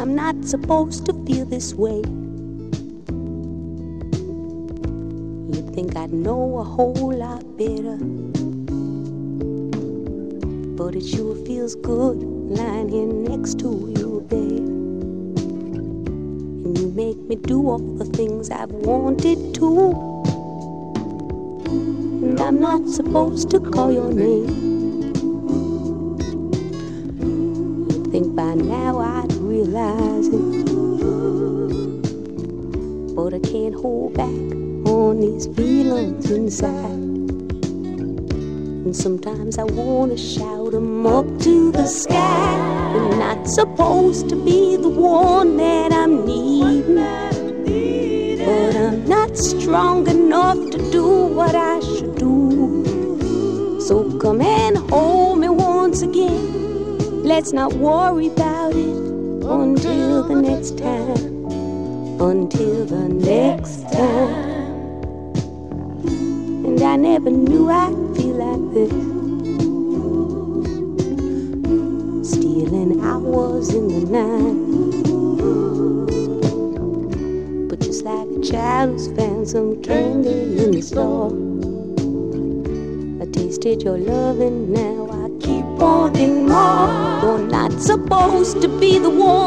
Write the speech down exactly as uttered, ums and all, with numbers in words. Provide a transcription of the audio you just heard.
I'm not supposed to feel this way. You'd think I'd know a whole lot better, but it sure feels good lying here next to you, babe. And you make me do all the things I've wanted to. And I'm not supposed to call your name. You'd think by now I'd realize it, but I can't hold back on these feelings inside. And sometimes I wanna shout 'em up to the sky. I'm not supposed to be the one that I'm needing, but I'm not strong enough to do what I should do. So come and hold me once again. Let's not worry about it until the next time. Until the next time. And I never knew I'd feel like this, stealing hours in the night. But just like a child who's found some candy in the store, I tasted your love and now I keep wanting more. You're not supposed to be the one